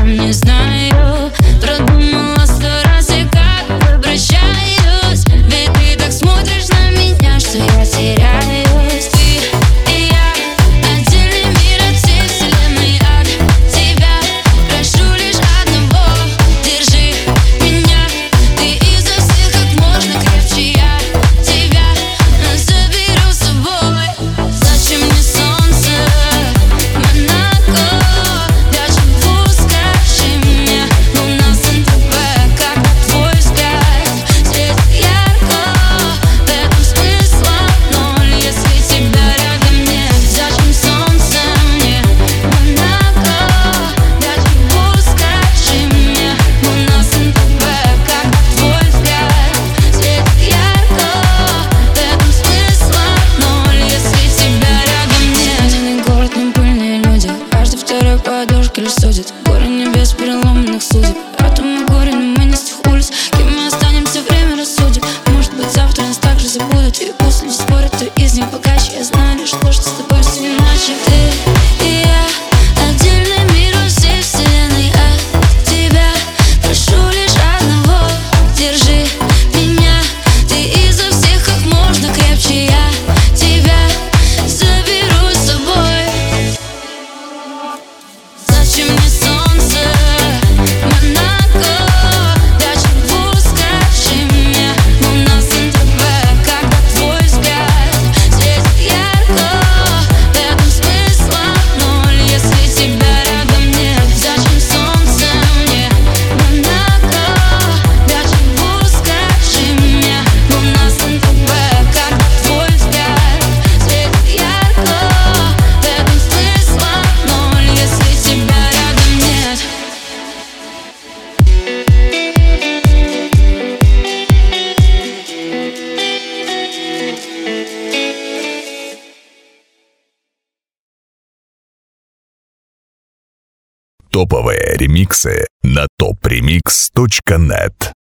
сам не знаю. Продумала 100 раз и как обращаюсь. Ведь ты так смотришь на меня, что я теряюсь. Ты и я, отдельный мир от всей вселенной. От тебя прошу лишь одного: держи меня. Ты изо всех как можно крепче, я тебя заберу с собой. Зачем мне солнце, Монако? Даже скажи мне, луна с НТВ, когда твой взгляд светит ярко. В этом смысла ноль, если тебя рядом нет. Зачем солнце мне, Монако? Даже скажи мне, луна с НТВ, когда твой взгляд светит ярко. В этом смысла ноль, если тебя рядом нет. Один город, но пыльные люди. Каждый второй подушка лишь судит. Горе небес переломанных судеб. Атомы горе, но мы не с тех улиц. Кем мы останемся, время рассудит. Может быть, завтра нас так же забудут. И пусть люди спорят, кто из них богаче. Я знаю лишь то, что с тобой все иначе. Ты и я, отдельный мир от всей вселенной. От тебя прошу лишь одного: держи меня. Ты изо всех как можно крепче, я тебя заберу с собой. Зачем мне солнце, Монако? Даже скажи мне, луна с НТВ, когда твой взгляд светит ярко. В этом смысла ноль, если тебя рядом нет. Зачем солнце мне, Монако? Даже скажи мне, луна с НТВ, когда твой взгляд светит ярко. В этом смысла ноль, если тебя рядом нет. Топовые ремиксы на topremix.net.